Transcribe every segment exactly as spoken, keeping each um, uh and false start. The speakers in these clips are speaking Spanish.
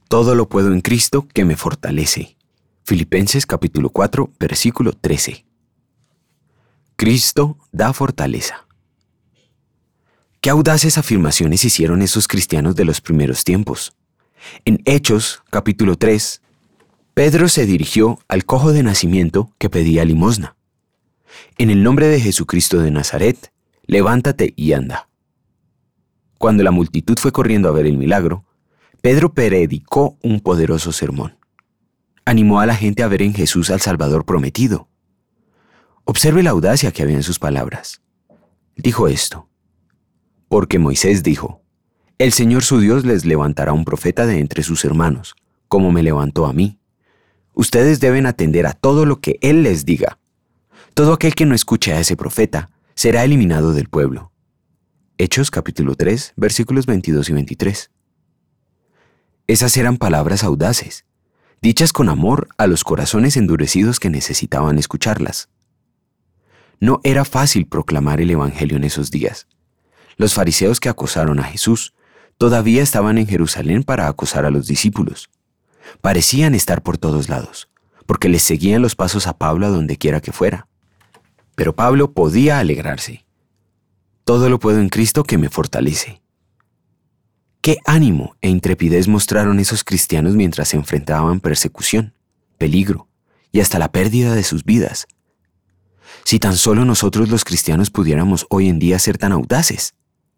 Todo lo puedo en Cristo que me fortalece. Filipenses capítulo cuatro, versículo trece. Cristo da fortaleza. Qué audaces afirmaciones hicieron esos cristianos de los primeros tiempos. En Hechos capítulo tres, Pedro se dirigió al cojo de nacimiento que pedía limosna. En el nombre de Jesucristo de Nazaret, levántate y anda. Cuando la multitud fue corriendo a ver el milagro, Pedro predicó un poderoso sermón. Animó a la gente a ver en Jesús al Salvador prometido. Observe la audacia que había en sus palabras. Dijo esto: porque Moisés dijo, el Señor su Dios les levantará un profeta de entre sus hermanos, como me levantó a mí. Ustedes deben atender a todo lo que Él les diga. Todo aquel que no escuche a ese profeta será eliminado del pueblo. Hechos capítulo tres, versículos veintidós y veintitrés. Esas eran palabras audaces, dichas con amor a los corazones endurecidos que necesitaban escucharlas. No era fácil proclamar el Evangelio en esos días. Los fariseos que acosaron a Jesús todavía estaban en Jerusalén para acosar a los discípulos. Parecían estar por todos lados, porque les seguían los pasos a Pablo a donde quiera que fuera. Pero Pablo podía alegrarse. Todo lo puedo en Cristo que me fortalece. Qué ánimo e intrepidez mostraron esos cristianos mientras se enfrentaban persecución, peligro y hasta la pérdida de sus vidas. Si tan solo nosotros los cristianos pudiéramos hoy en día ser tan audaces.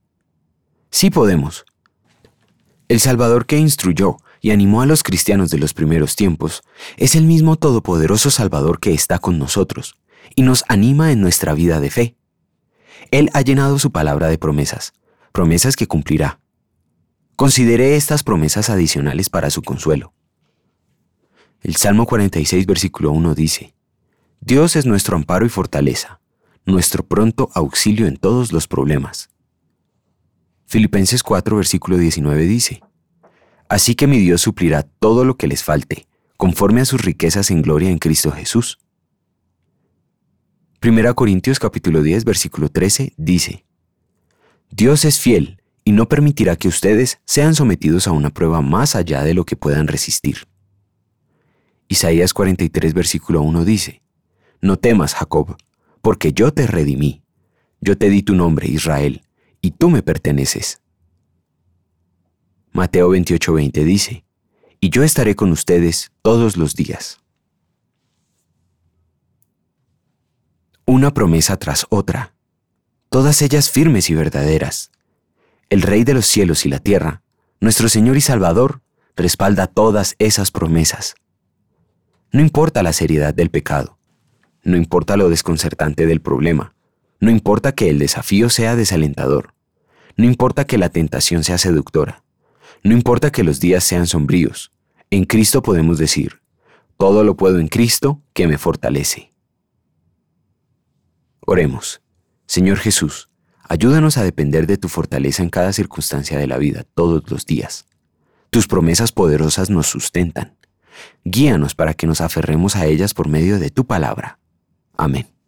Sí podemos. El Salvador que instruyó y animó a los cristianos de los primeros tiempos es el mismo todopoderoso Salvador que está con nosotros y nos anima en nuestra vida de fe. Él ha llenado su palabra de promesas, promesas que cumplirá. Considere estas promesas adicionales para su consuelo. El Salmo cuarenta y seis, versículo uno dice: Dios es nuestro amparo y fortaleza, nuestro pronto auxilio en todos los problemas. Filipenses cuatro, versículo diecinueve dice: Así que mi Dios suplirá todo lo que les falte, conforme a sus riquezas en gloria en Cristo Jesús. Primera Corintios capítulo diez, versículo trece dice: Dios es fiel y no permitirá que ustedes sean sometidos a una prueba más allá de lo que puedan resistir. Isaías cuarenta y tres, versículo uno dice: No temas, Jacob, porque yo te redimí. Yo te di tu nombre, Israel, y tú me perteneces. Mateo veintiocho, veinte dice: Y yo estaré con ustedes todos los días. Una promesa tras otra, todas ellas firmes y verdaderas. El Rey de los cielos y la tierra, nuestro Señor y Salvador, respalda todas esas promesas. No importa la seriedad del pecado, no importa lo desconcertante del problema, no importa que el desafío sea desalentador, no importa que la tentación sea seductora, no importa que los días sean sombríos, en Cristo podemos decir: todo lo puedo en Cristo que me fortalece. Oremos. Señor Jesús, ayúdanos a depender de tu fortaleza en cada circunstancia de la vida, todos los días. Tus promesas poderosas nos sustentan. Guíanos para que nos aferremos a ellas por medio de tu palabra. Amén.